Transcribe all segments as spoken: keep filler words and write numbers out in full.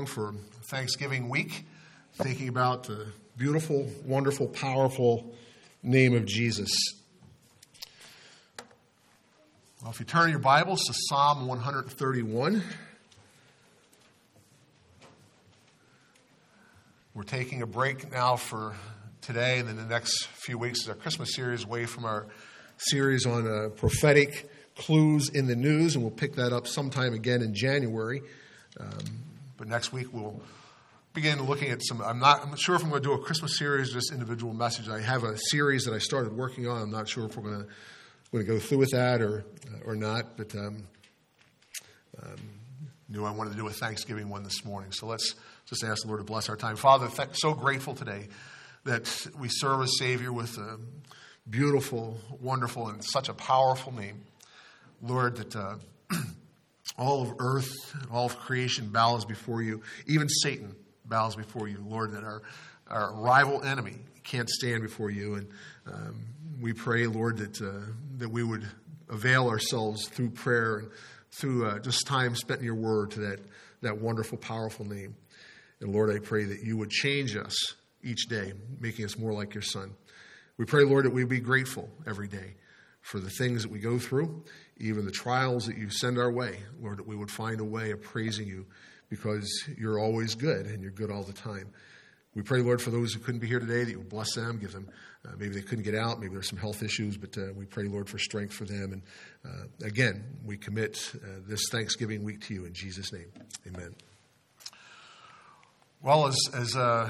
song for Thanksgiving week, thinking about the beautiful, wonderful, powerful name of Jesus. Well, if you turn your Bibles to Psalm one thirty-one, we're taking a break now for today and then the next few weeks is our Christmas series, away from our series on uh, prophetic clues in the news, and we'll pick that up sometime again in January. Um, but next week we'll begin looking at some. I'm not. I'm not sure if I'm going to do a Christmas series, or just individual message. I have a series that I started working on. I'm not sure if we're going to going to go through with that or uh, or not. But um, um, knew I wanted to do a Thanksgiving one this morning. So let's just ask the Lord to bless our time. Father, th- so grateful today that we serve a Savior with a beautiful, wonderful, and such a powerful name, Lord. That. Uh, All of earth, all of creation bows before you. Even Satan bows before you, Lord, that our, our rival enemy can't stand before you. And um, we pray, Lord, that uh, that we would avail ourselves through prayer and through uh, just time spent in your word to that, that wonderful, powerful name. And Lord, I pray that you would change us each day, making us more like your Son. We pray, Lord, that we be grateful every day for the things that we go through, even the trials that you send our way, Lord, that we would find a way of praising you because you're always good and you're good all the time. We pray, Lord, for those who couldn't be here today, that you would bless them, give them, uh, maybe they couldn't get out, maybe there's some health issues, but uh, we pray, Lord, for strength for them. And uh, again, we commit uh, this Thanksgiving week to you in Jesus' name. Amen. Well, as, as uh,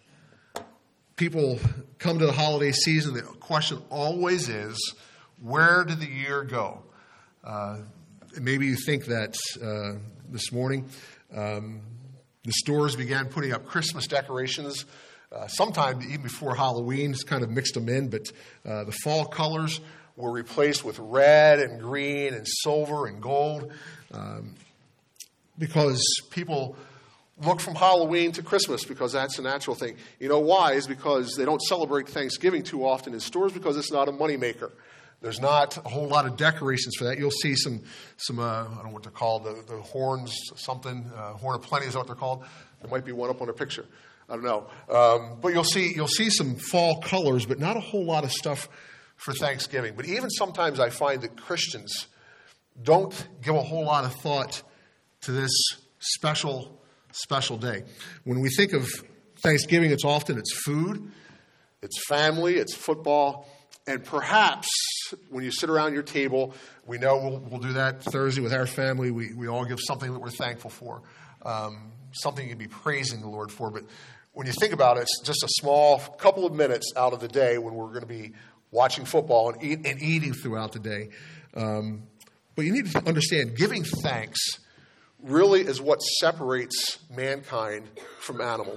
people come to the holiday season, the question always is, where did the year go? Uh, maybe you think that uh, this morning um, the stores began putting up Christmas decorations uh, sometime even before Halloween. It's kind of mixed them in, but uh, the fall colors were replaced with red and green and silver and gold um, because people look from Halloween to Christmas because that's a natural thing. You know why? Is because they don't celebrate Thanksgiving too often in stores because it's not a moneymaker. There's not a whole lot of decorations for that. You'll see some, some uh, I don't know what they're called, the, the horns, something, uh, horn of plenty is what they're called. There might be one up on a picture. I don't know. Um, but you'll see you'll see some fall colors, but not a whole lot of stuff for Thanksgiving. But even sometimes I find that Christians don't give a whole lot of thought to this special, special day. When we think of Thanksgiving, it's often it's food, it's family, it's football, and perhaps when you sit around your table, we know we'll, we'll do that Thursday with our family. We we all give something that we're thankful for, um, something you can be praising the Lord for. But when you think about it, it's just a small couple of minutes out of the day when we're going to be watching football and, eat, and eating throughout the day. Um, but you need to understand, giving thanks really is what separates mankind from animals.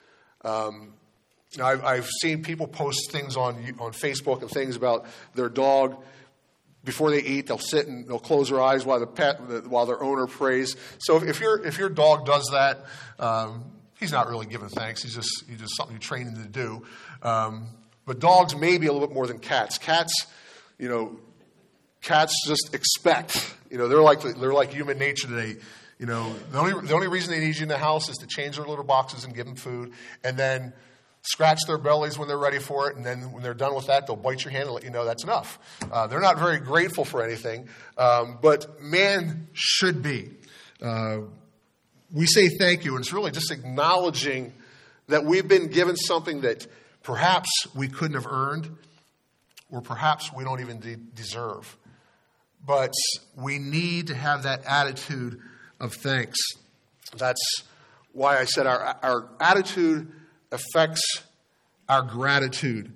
Um Now, I've, I've seen people post things on on Facebook and things about their dog. Before they eat, they'll sit and they'll close their eyes while the pet, while their owner prays. So if, if your if your dog does that, um, he's not really giving thanks. He's just he's just something you train him to do. Um, but dogs may be a little bit more than cats. Cats, you know, cats just expect. You know, they're like they're like human nature today. You know, the only the only reason they need you in the house is to change their litter boxes and give them food, and then scratch their bellies when they're ready for it, and then when they're done with that, they'll bite your hand and let you know that's enough. Uh, they're not very grateful for anything, um, but man should be. Uh, we say thank you, and it's really just acknowledging that we've been given something that perhaps we couldn't have earned, or perhaps we don't even de- deserve. But we need to have that attitude of thanks. That's why I said our, our attitude affects our gratitude.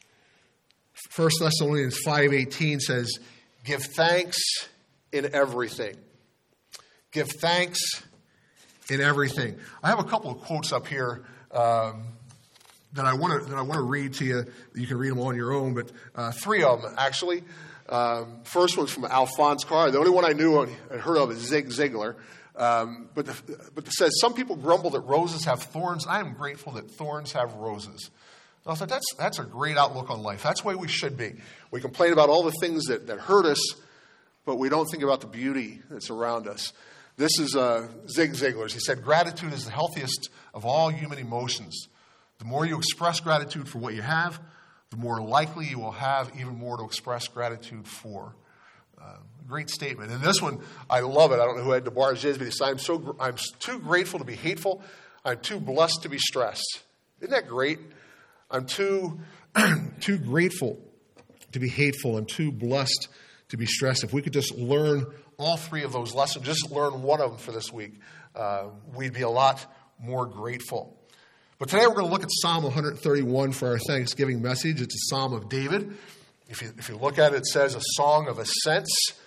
First Thessalonians five eighteen says, give thanks in everything. Give thanks in everything. I have a couple of quotes up here um, that I want to that I want to read to you. You can read them on your own, but uh, three of them actually. Um, first one's from Alphonse Carr. The only one I knew and heard of is Zig Ziglar. Um, but, the, but it says, some people grumble that roses have thorns. I am grateful that thorns have roses. So I thought, that's, that's a great outlook on life. That's the way we should be. We complain about all the things that, that hurt us, but we don't think about the beauty that's around us. This is uh, Zig Ziglar's. He said, gratitude is the healthiest of all human emotions. The more you express gratitude for what you have, the more likely you will have even more to express gratitude for. Uh, great statement. And this one, I love it. I don't know who had DeBarge is, but he said, I'm, so, I'm too grateful to be hateful. I'm too blessed to be stressed. Isn't that great? I'm too, too grateful to be hateful. I'm too blessed to be stressed. If we could just learn all three of those lessons, just learn one of them for this week, uh, we'd be a lot more grateful. But today we're going to look at Psalm one thirty-one for our Thanksgiving message. It's a Psalm of David. If you, if you look at it, it says a song of ascents.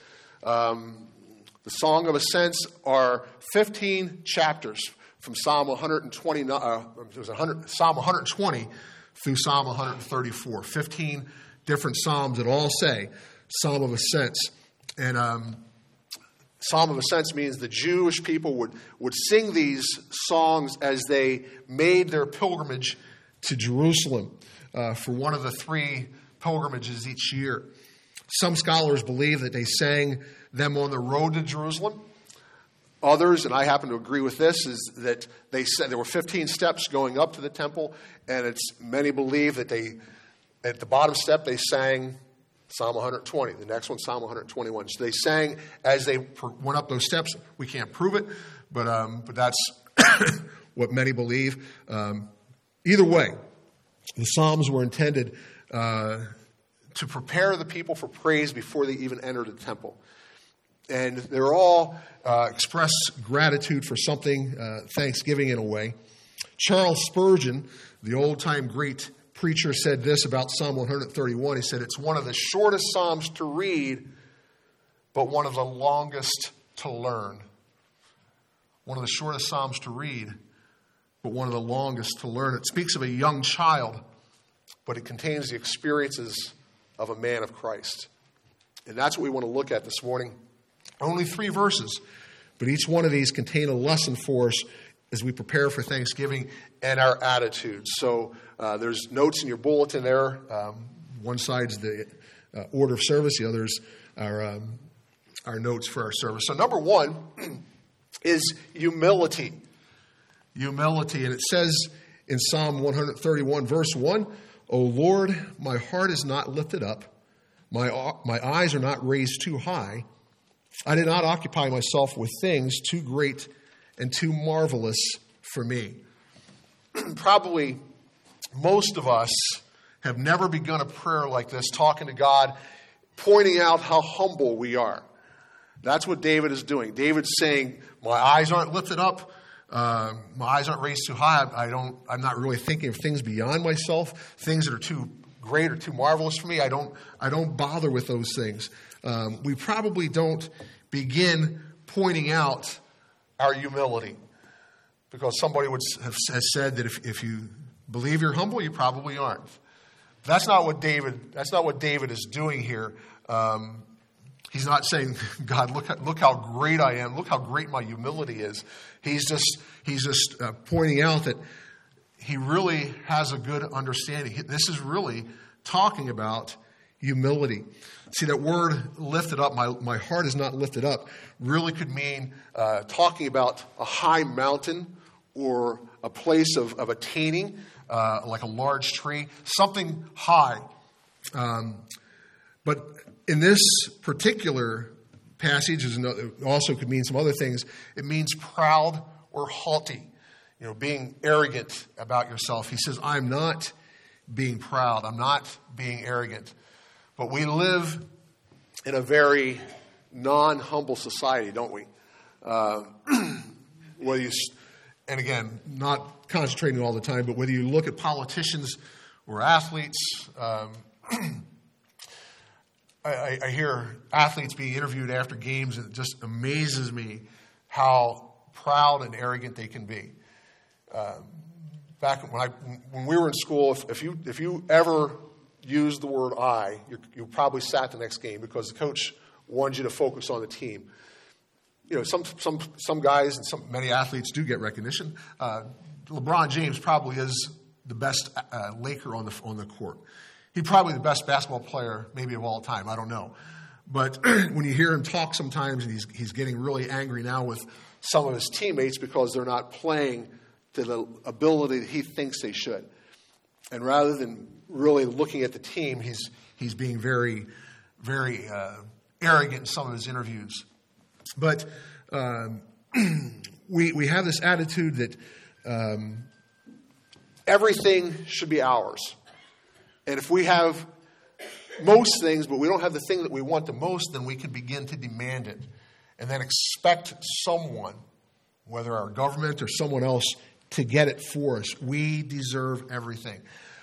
Um, the Song of Ascents are fifteen chapters from Psalm one twenty, uh, it was one hundred, Psalm one twenty through Psalm one thirty-four. fifteen different psalms that all say Psalm of Ascents. And um, Psalm of Ascents means the Jewish people would, would sing these songs as they made their pilgrimage to Jerusalem uh, for one of the three pilgrimages each year. Some scholars believe that they sang them on the road to Jerusalem. Others, and I happen to agree with this, is that they said there were fifteen steps going up to the temple, and it's many believe that they, at the bottom step, they sang Psalm one twenty. The next one, Psalm one twenty-one. So they sang as they went up those steps. We can't prove it, but um, but that's what many believe. Um, either way, the Psalms were intended uh, to prepare the people for praise before they even entered the temple. And they're all uh, express gratitude for something, uh, thanksgiving in a way. Charles Spurgeon, the old-time great preacher, said this about Psalm one thirty-one. He said, it's one of the shortest psalms to read, but one of the longest to learn. One of the shortest psalms to read, but one of the longest to learn. It speaks of a young child, but it contains the experiences of a man of Christ. And that's what we want to look at this morning. Only three verses, but each one of these contain a lesson for us as we prepare for Thanksgiving and our attitudes. So uh, there's notes in your bulletin there. Um, one side's the uh, order of service. The others are um, our notes for our service. So number one is humility. Humility. And it says in Psalm one thirty-one, verse one, O Lord, my heart is not lifted up. My, my eyes are not raised too high. I did not occupy myself with things too great and too marvelous for me. Probably most of us have never begun a prayer like this, talking to God, pointing out how humble we are. That's what David is doing. David's saying, my eyes aren't lifted up. Uh, my eyes aren't raised too high. I don't, I'm not really thinking of things beyond myself, things that are too great or too marvelous for me. I don't, I don't bother with those things. Um, we probably don't begin pointing out our humility, because somebody would have said that if, if you believe you're humble, you probably aren't. That's not what David. That's not what David is doing here. Um, he's not saying, "God, look look how great I am. Look how great my humility is." He's just he's just uh, pointing out that he really has a good understanding. This is really talking about humility. See, that word lifted up, my, my heart is not lifted up, really could mean uh, talking about a high mountain or a place of, of attaining, uh, like a large tree, something high. Um, but in this particular passage, it also could mean some other things. It means proud or haughty, you know, being arrogant about yourself. He says, I'm not being proud. I'm not being arrogant. But we live in a very non-humble society, don't we? Uh, whether you, and again, not concentrating all the time, but whether you look at politicians or athletes, um, I, I hear athletes being interviewed after games, and it just amazes me how proud and arrogant they can be. Uh, back when I when we were in school, if, if you if you ever used the word I, you, you probably sat the next game because the coach wanted you to focus on the team. You know, some some some guys and some many athletes do get recognition. Uh, LeBron James probably is the best uh, Laker on the on the court. He's probably the best basketball player maybe of all time. I don't know, But when you hear him talk sometimes, and he's, he's getting really angry now with some of his teammates because they're not playing to the ability that he thinks they should. And rather than really looking at the team, he's he's being very, very uh, arrogant in some of his interviews. But um, we we have this attitude that um, everything should be ours. And if we have most things, but we don't have the thing that we want the most, then we can begin to demand it. And then expect someone, whether our government or someone else, to get it for us. We deserve everything.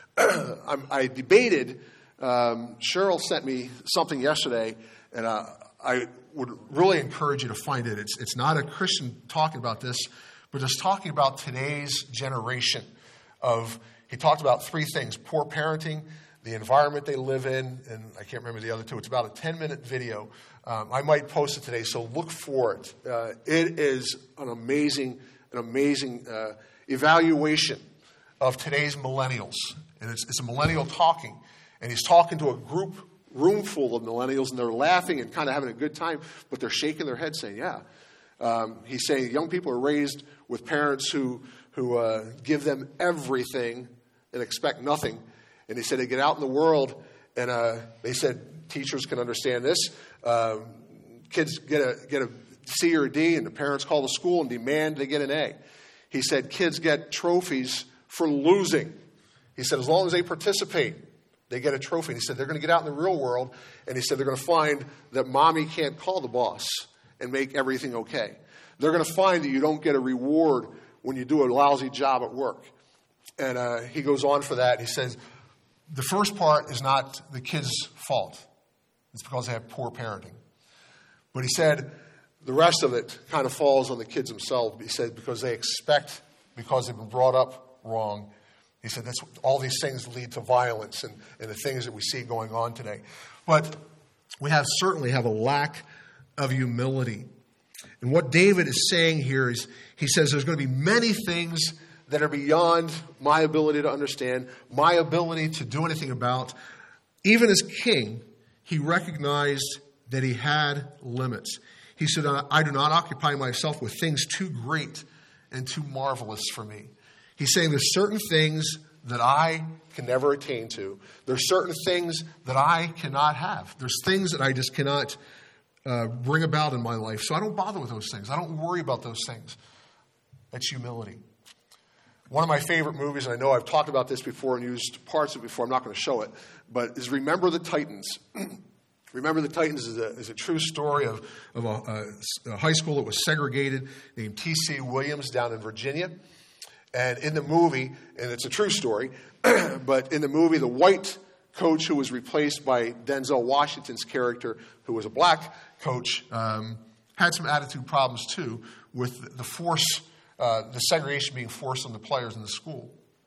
I debated, um, Cheryl sent me something yesterday, and uh, I would really encourage you to find it. It's, it's not a Christian talking about this, but just talking about today's generation of, he talked about three things: poor parenting, the environment they live in, and I can't remember the other two. It's about a ten-minute video. Um, I might post it today, so look for it. Uh, it is an amazing, an amazing uh, evaluation of today's millennials. And it's, it's a millennial talking. And he's talking to a group, room full of millennials, and they're laughing and kind of having a good time, but they're shaking their head saying, yeah. Um, he's saying young people are raised with parents who, who uh, give them everything and expect nothing. And he said they get out in the world, and uh, they said teachers can understand this. Uh, kids get a get a C or a D, and the parents call the school and demand they get an A. He said kids get trophies for losing. He said as long as they participate, they get a trophy. And he said they're going to get out in the real world, and he said they're going to find that mommy can't call the boss and make everything okay. They're going to find that you don't get a reward when you do a lousy job at work. And uh, he goes on for that. He says the first part is not the kid's fault. It's because they have poor parenting. But he said the rest of it kind of falls on the kids themselves. He said because they expect, because they've been brought up wrong. He said that's all these things lead to violence and, and the things that we see going on today. But we have certainly have a lack of humility. And what David is saying here is he says there's going to be many things that are beyond my ability to understand, my ability to do anything about. Even as king, he recognized that he had limits. He said, I do not occupy myself with things too great and too marvelous for me. He's saying there's certain things that I can never attain to. There's certain things that I cannot have. There's things that I just cannot uh, bring about in my life. So I don't bother with those things. I don't worry about those things. That's humility. One of my favorite movies, and I know I've talked about this before and used parts of it before, I'm not going to show it, but is Remember the Titans. Remember the Titans is a, is a true story of, of a, a high school that was segregated named T C Williams down in Virginia. And in the movie, and it's a true story, but in the movie, the white coach who was replaced by Denzel Washington's character, who was a black coach, um, had some attitude problems too with the force, uh, the segregation being forced on the players in the school.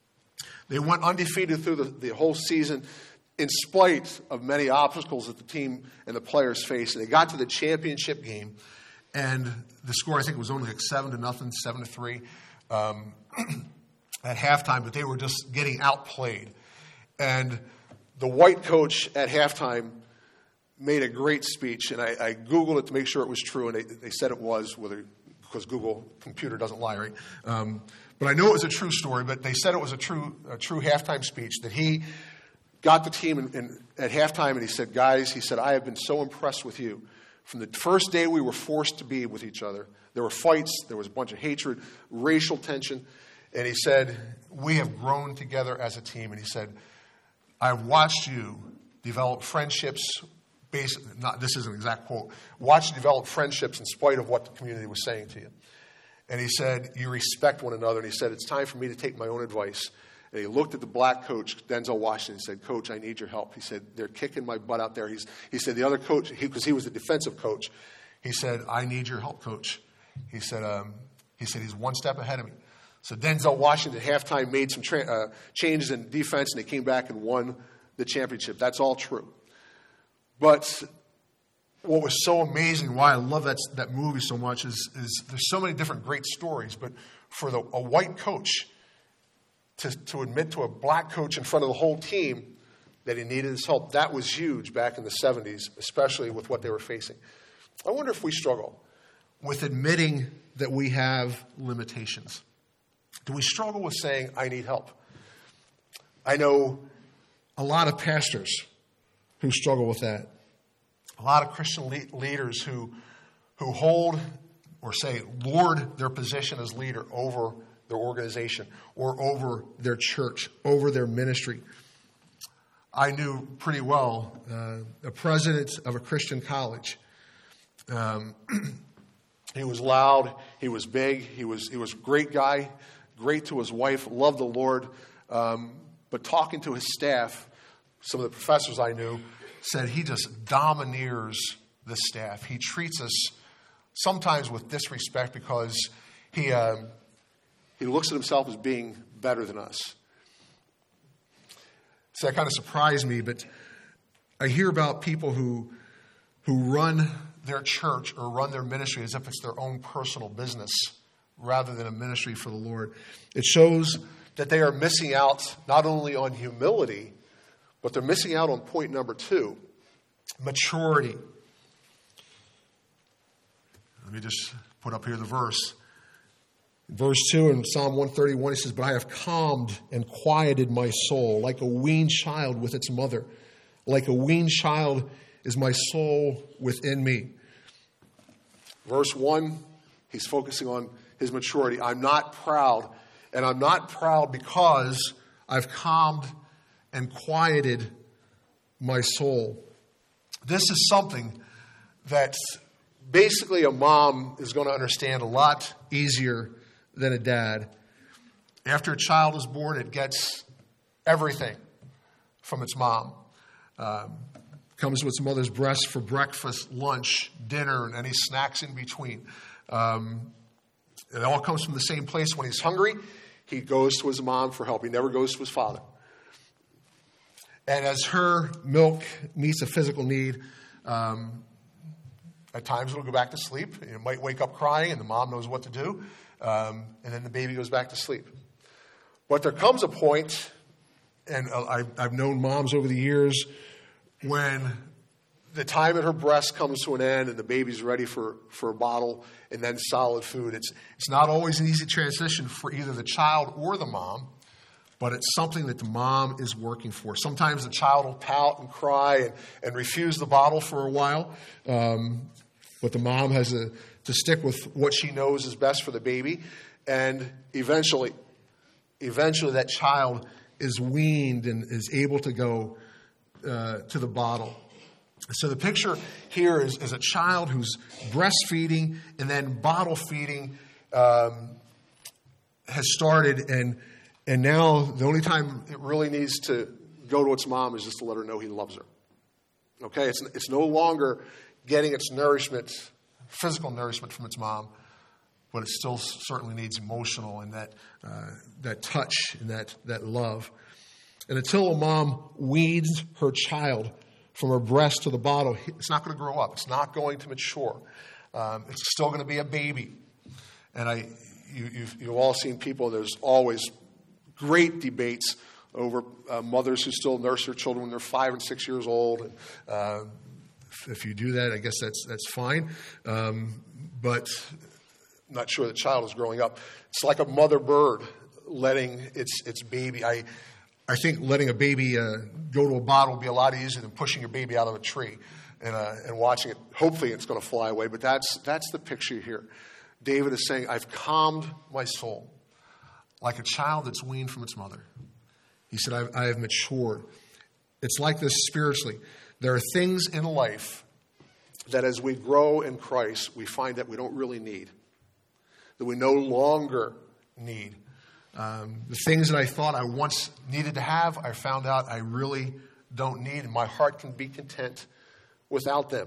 They went undefeated through the, the whole season in spite of many obstacles that the team and the players faced. And they got to the championship game, and the score, I think, was only like seven to nothing, seven to three. Um, at halftime, but they were just getting outplayed. And the white coach at halftime made a great speech, and I, I Googled it to make sure it was true, and they, they said it was, whether because Google computer doesn't lie, right? Um, but I know it was a true story, but they said it was a true a true halftime speech, that he got the team in, in, at halftime, and he said, guys, he said, I have been so impressed with you. From the first day we were forced to be with each other, there were fights, there was a bunch of hatred, racial tension. And he said, we have grown together as a team. And he said, I've watched you develop friendships, based, not, this isn't an exact quote, watched you develop friendships in spite of what the community was saying to you. And he said, you respect one another. And he said, it's time for me to take my own advice. And he looked at the black coach, Denzel Washington, and said, Coach, I need your help. He said, they're kicking my butt out there. He's, he said, the other coach, because he, he was the defensive coach, he said, I need your help, Coach. He said, um, he said, he's one step ahead of me. So Denzel Washington at halftime made some tra- uh, changes in defense, and they came back and won the championship. That's all true. But what was so amazing, why I love that, that movie so much, is, is there's so many different great stories. But for the, a white coach to, to admit to a black coach in front of the whole team that he needed his help. That was huge back in the seventies, especially with what they were facing. I wonder if we struggle with admitting that we have limitations. Do we struggle with saying, I need help? I know a lot of pastors who struggle with that. A lot of Christian le- leaders who, who hold or say, lord their position as leader over their organization or over their church, over their ministry. I knew pretty well uh, a president of a Christian college. Um, he was loud. He was big. He was he was a great guy, great to his wife, loved the Lord. Um, but talking to his staff, some of the professors I knew said he just domineers the staff. He treats us sometimes with disrespect because he um, he looks at himself as being better than us. So that kind of surprised me, but I hear about people who who run their church or run their ministry as if it's their own personal business rather than a ministry for the Lord. It shows that they are missing out not only on humility, but they're missing out on point number two, maturity. Let me just put up here the verse. Verse two in Psalm one thirty-one, he says, but I have calmed and quieted my soul like a weaned child with its mother. Like a weaned child is my soul within me. Verse one, he's focusing on his maturity. I'm not proud, and I'm not proud because I've calmed and quieted my soul. This is something that basically a mom is going to understand a lot easier than a dad. After a child is born, it gets everything from its mom. Um, comes to its mother's breast for breakfast, lunch, dinner, and any snacks in between. Um, it all comes from the same place. When he's hungry, he goes to his mom for help. He never goes to his father. And as her milk meets a physical need, um, at times it'll go back to sleep. It might wake up crying, and the mom knows what to do. Um, and then the baby goes back to sleep. But there comes a point, and I, I've known moms over the years, when the time at her breast comes to an end and the baby's ready for, for a bottle and then solid food. It's, it's not always an easy transition for either the child or the mom, but it's something that the mom is working for. Sometimes the child will pout and cry and, and refuse the bottle for a while, um, but the mom has a to stick with what she knows is best for the baby. And eventually, eventually that child is weaned and is able to go uh, to the bottle. So the picture here is, is a child who's breastfeeding and then bottle feeding um, has started. And, and now the only time it really needs to go to its mom is just to let her know he loves her. Okay, it's, it's no longer getting its nourishment, physical nourishment from its mom, but it still certainly needs emotional and that uh, that touch and that, that love. And until a mom weans her child from her breast to the bottle, it's not going to grow up. It's not going to mature. Um, it's still going to be a baby. And I, you, you've, you've all seen people, there's always great debates over uh, mothers who still nurse their children when they're five and six years old. And, uh, If you do that, I guess that's that's fine. Um, but I'm not sure the child is growing up. It's like a mother bird letting its its baby. I I think letting a baby uh, go to a bottle would be a lot easier than pushing your baby out of a tree and uh, and watching it. Hopefully, it's going to fly away. But that's that's the picture here. David is saying, "I've calmed my soul like a child that's weaned from its mother." He said, "I, I have matured." It's like this spiritually. There are things in life that as we grow in Christ, we find that we don't really need, that we no longer need. Um, the things that I thought I once needed to have, I found out I really don't need, and my heart can be content without them.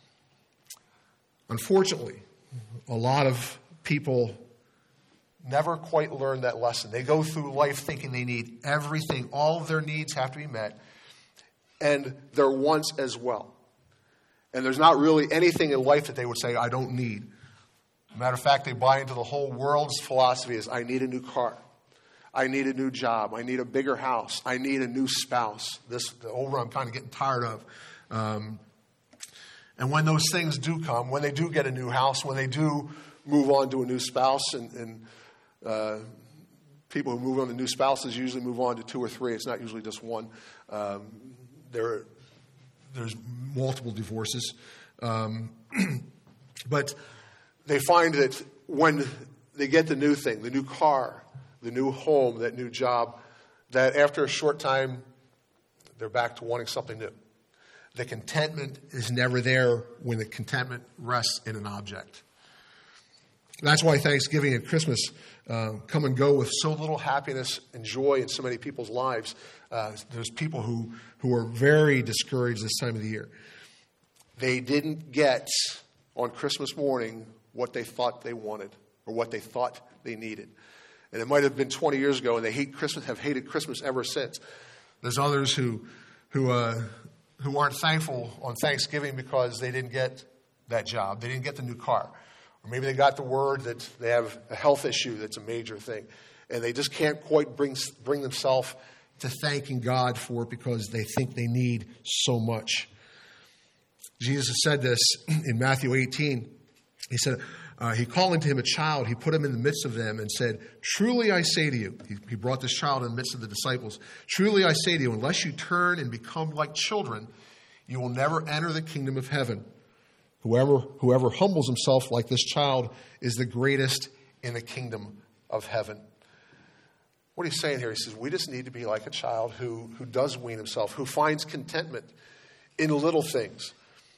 Unfortunately, a lot of people never quite learn that lesson. They go through life thinking they need everything. All of their needs have to be met, and their wants as well. And there's not really anything in life that they would say, I don't need. Matter of fact, they buy into the whole world's philosophy is, I need a new car. I need a new job. I need a bigger house. I need a new spouse. This the old one I'm kind of getting tired of. Um, and when those things do come, when they do get a new house, when they do move on to a new spouse, and, and uh, people who move on to new spouses usually move on to two or three. It's not usually just one. Um, there, there's multiple divorces. Um, but they find that when they get the new thing, the new car, the new home, that new job, that after a short time, they're back to wanting something new. The contentment is never there when the contentment rests in an object. That's why Thanksgiving and Christmas uh, come and go with so little happiness and joy in so many people's lives. Uh, there's people who, who are very discouraged this time of the year. They didn't get on Christmas morning what they thought they wanted or what they thought they needed. And it might have been twenty years ago, and they hate Christmas, have hated Christmas ever since. There's others who who uh, who aren't thankful on Thanksgiving because they didn't get that job. They didn't get the new car. Or maybe they got the word that they have a health issue that's a major thing. And they just can't quite bring bring themselves to thanking God for it because they think they need so much. Jesus said this in Matthew eighteen. He said, uh, he called unto him a child. He put him in the midst of them and said, truly I say to you, he, he brought this child in the midst of the disciples. Truly I say to you, unless you turn and become like children, you will never enter the kingdom of heaven. Whoever, whoever humbles himself like this child is the greatest in the kingdom of heaven. What he's saying here, he says, we just need to be like a child who, who does wean himself, who finds contentment in little things.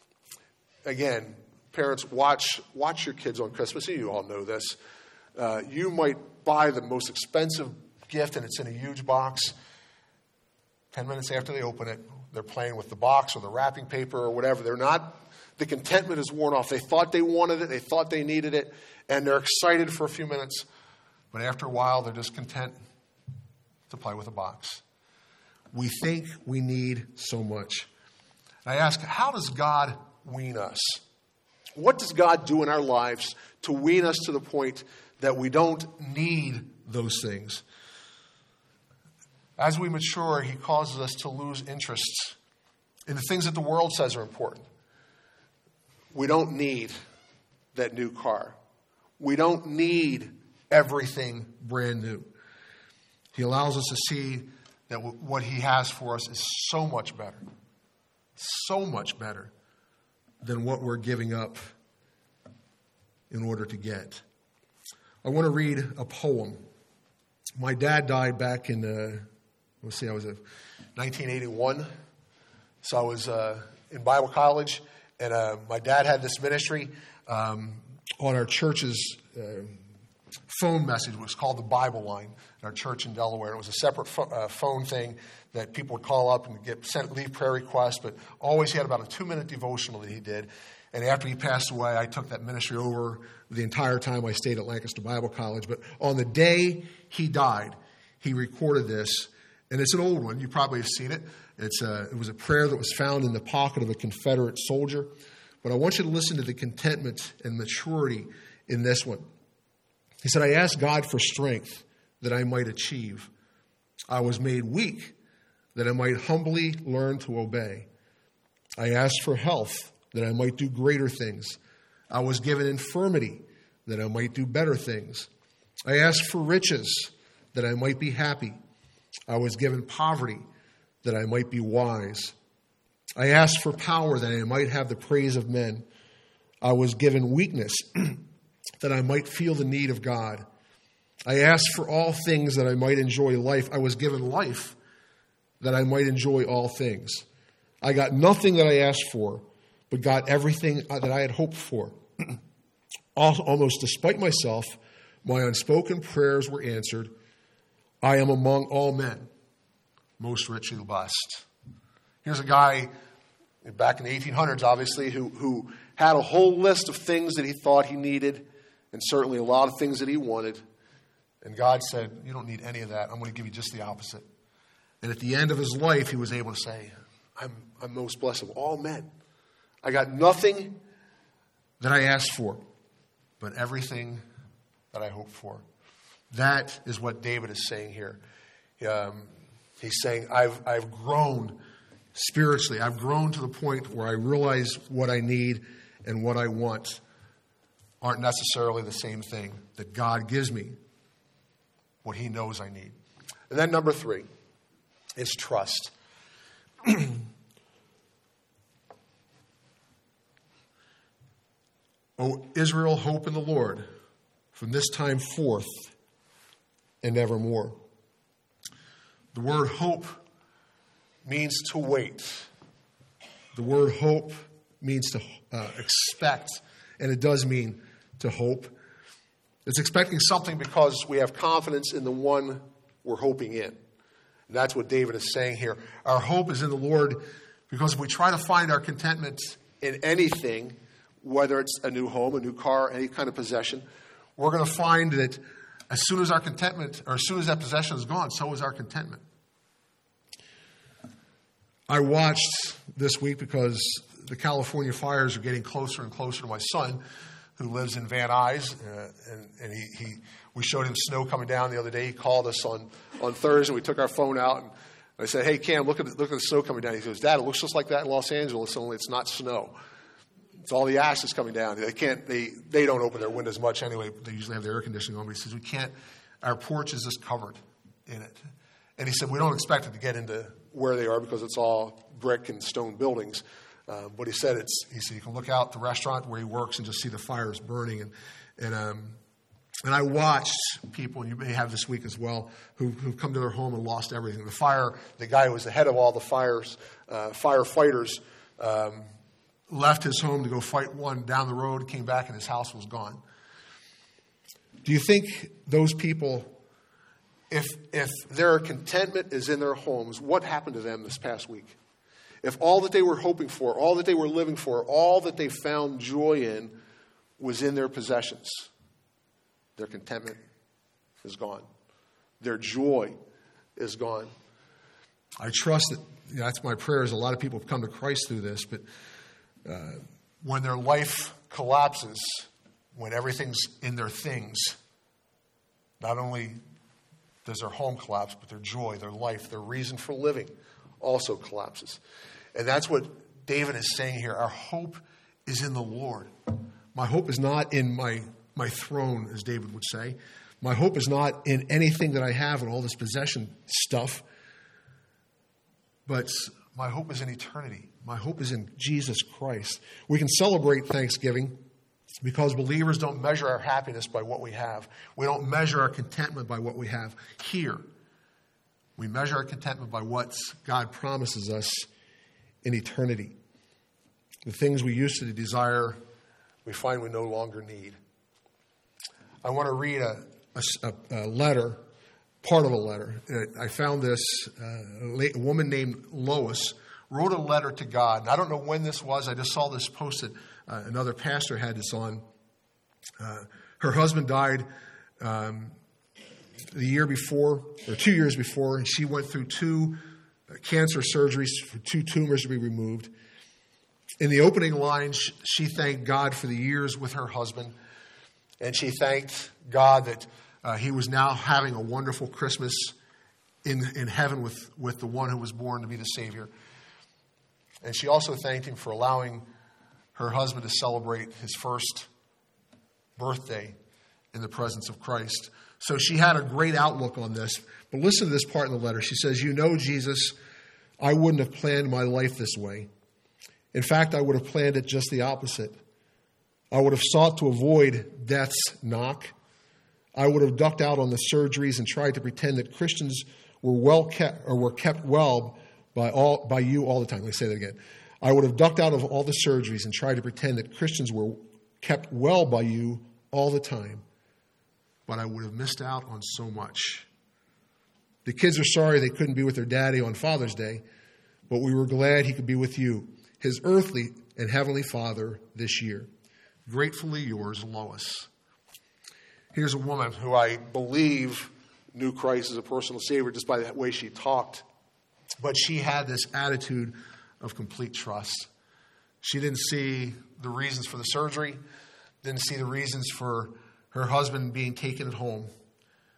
Again, parents, watch watch your kids on Christmas. You all know this. Uh, you might buy the most expensive gift, and it's in a huge box. Ten minutes after they open it, they're playing with the box or the wrapping paper or whatever. They're not. The contentment is worn off. They thought they wanted it. They thought they needed it, and they're excited for a few minutes. But after a while, they're just content to play with a box. We think we need so much. I ask, how does God wean us? What does God do in our lives to wean us to the point that we don't need those things? As we mature, he causes us to lose interests in the things that the world says are important. We don't need that new car. We don't need everything brand new. He allows us to see that what he has for us is so much better, so much better than what we're giving up in order to get. I want to read a poem. My dad died back in, uh, let's see, I was in nineteen eighty-one. So I was uh, in Bible college, and uh, my dad had this ministry um, on our church's uh, phone message. It was called the Bible Line in our church in Delaware. It was a separate fo- uh, phone thing that people would call up and get sent leave prayer requests, but always he had about a two-minute devotional that he did. And after he passed away, I took that ministry over the entire time I stayed at Lancaster Bible College. But on the day he died, he recorded this, and it's an old one. You probably have seen it. It's a, it was a prayer that was found in the pocket of a Confederate soldier. But I want you to listen to the contentment and maturity in this one. He said, I asked God for strength that I might achieve. I was made weak that I might humbly learn to obey. I asked for health that I might do greater things. I was given infirmity that I might do better things. I asked for riches that I might be happy. I was given poverty that I might be wise. I asked for power that I might have the praise of men. I was given weakness that I might feel the need of God. I asked for all things that I might enjoy life. I was given life that I might enjoy all things. I got nothing that I asked for, but got everything that I had hoped for. Almost despite myself, my unspoken prayers were answered. I am among all men most richly blessed. Here's a guy back in the eighteen hundreds, obviously, who, who had a whole list of things that he thought he needed, and certainly a lot of things that he wanted. And God said, you don't need any of that. I'm going to give you just the opposite. And at the end of his life, he was able to say, I'm, I'm most blessed of all men. I got nothing that I asked for, but everything that I hoped for. That is what David is saying here. Um, he's saying, I've, I've grown spiritually. I've grown to the point where I realize what I need and what I want aren't necessarily the same thing, that God gives me what he knows I need. And then number three is trust. O Israel, hope in the Lord from this time forth and evermore. The word hope means to wait. The word hope means to uh, expect, and it does mean to hope. It's expecting something because we have confidence in the one we're hoping in. And that's what David is saying here. Our hope is in the Lord because if we try to find our contentment in anything, whether it's a new home, a new car, any kind of possession, we're going to find that as soon as our contentment, or as soon as that possession is gone, so is our contentment. I watched this week because the California fires are getting closer and closer to my son, who lives in Van Nuys, uh, and, and he, he we showed him snow coming down the other day. He called us on, on Thursday. We took our phone out, and I said, "Hey, Cam, look at the, look at the snow coming down." He goes, "Dad, it looks just like that in Los Angeles, only it's not snow. It's all the ash that's coming down. They can't. They they don't open their windows much anyway. They usually have their air conditioning on." But he says, "We can't. Our porch is just covered in it." And he said, "We don't expect it to get into where they are because it's all brick and stone buildings." Uh, but he said it's. He said you can look out the restaurant where he works and just see the fires burning. And and um, and I watched people, and you may have this week as well, who who've come to their home and lost everything. The fire. The guy who was the head of all the fires, uh, firefighters. Um, left his home to go fight one down the road, came back, and his house was gone. Do you think those people, if if their contentment is in their homes, what happened to them this past week? If all that they were hoping for, all that they were living for, all that they found joy in was in their possessions, their contentment is gone. Their joy is gone. I trust that, you know, that's my prayer, is a lot of people have come to Christ through this, but Uh, when their life collapses, when everything's in their things, not only does their home collapse, but their joy, their life, their reason for living also collapses. And that's what David is saying here. Our hope is in the Lord. My hope is not in my, my throne, as David would say. My hope is not in anything that I have and all this possession stuff, but my hope is in eternity. My hope is in Jesus Christ. We can celebrate Thanksgiving because believers don't measure our happiness by what we have. We don't measure our contentment by what we have here. We measure our contentment by what God promises us in eternity. The things we used to desire, we find we no longer need. I want to read a, a, a letter, part of a letter. I found this, uh, a woman named Lois wrote a letter to God. And I don't know when this was. I just saw this posted. Uh, another pastor had this on. Uh, her husband died um, the year before, or two years before, and she went through two uh, cancer surgeries for two tumors to be removed. In the opening line, she thanked God for the years with her husband, and she thanked God that uh, he was now having a wonderful Christmas in, in heaven with, with the one who was born to be the Savior. And she also thanked him for allowing her husband to celebrate his first birthday in the presence of Christ. So she had a great outlook on this. But listen to this part in the letter. She says, "You know, Jesus, I wouldn't have planned my life this way. In fact, I would have planned it just the opposite. I would have sought to avoid death's knock. I would have ducked out on the surgeries and tried to pretend that Christians were well kept or were kept well by all by you all the time." Let me say that again. I would have ducked out of all the surgeries and tried to pretend that Christians were kept well by you all the time. But I would have missed out on so much. The kids are sorry they couldn't be with their daddy on Father's Day, but we were glad he could be with you, his earthly and heavenly Father, this year. Gratefully yours, Lois. Here's a woman who I believe knew Christ as a personal Savior just by the way she talked. But she had this attitude of complete trust. She didn't see the reasons for the surgery, didn't see the reasons for her husband being taken at home.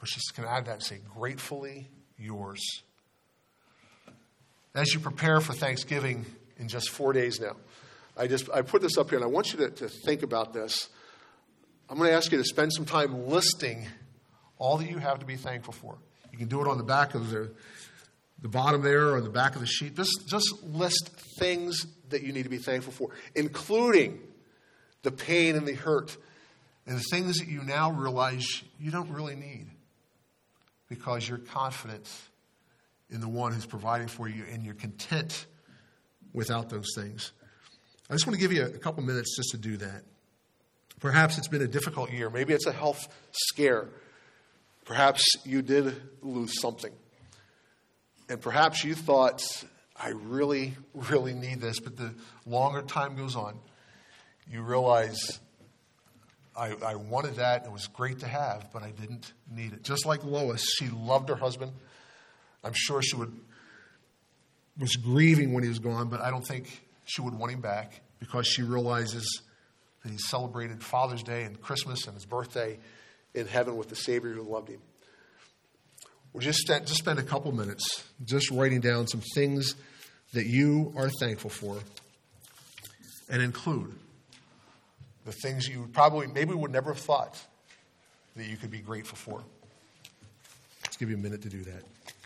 But she's going to add that and say, gratefully yours. As you prepare for Thanksgiving in just four days now, I just I put this up here, and I want you to, to think about this. I'm going to ask you to spend some time listing all that you have to be thankful for. You can do it on the back of the, the bottom there or the back of the sheet. Just, just list things that you need to be thankful for, including the pain and the hurt and the things that you now realize you don't really need because you're confident in the one who's providing for you and you're content without those things. I just want to give you a couple minutes just to do that. Perhaps it's been a difficult year. Maybe it's a health scare. Perhaps you did lose something. And perhaps you thought, I really, really need this. But the longer time goes on, you realize I, I wanted that. It was great to have, but I didn't need it. Just like Lois, she loved her husband. I'm sure she would was grieving when he was gone, but I don't think she would want him back because she realizes that he celebrated Father's Day and Christmas and his birthday in heaven with the Savior who loved him. We'll just, st- just spend a couple minutes just writing down some things that you are thankful for and include the things you probably maybe would never have thought that you could be grateful for. Let's give you a minute to do that.